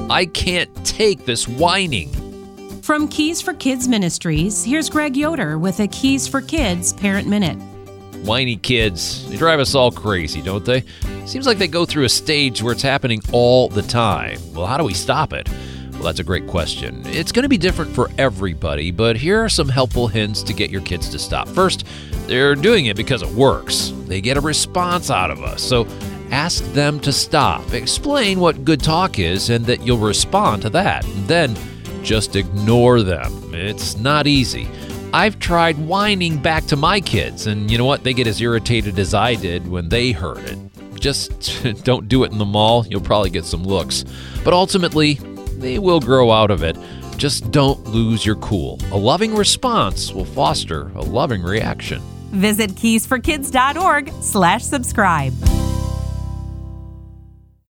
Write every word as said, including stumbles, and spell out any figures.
I can't take this whining. From Keys for Kids Ministries, here's Greg Yoder with a Keys for Kids Parent Minute. Whiny kids, they drive us all crazy, don't they? Seems like they go through a stage where it's happening all the time. Well, how do we stop it? Well, that's a great question. It's going to be different for everybody, but here are some helpful hints to get your kids to stop. First, they're doing it because it works. They get a response out of us, so ask them to stop. Explain what good talk is and that you'll respond to that. Then just ignore them. It's not easy. I've tried whining back to my kids, and you know what? They get as irritated as I did when they heard it. Just don't do it in the mall. You'll probably get some looks. But ultimately, they will grow out of it. Just don't lose your cool. A loving response will foster a loving reaction. Visit keys for kids dot org slash subscribe.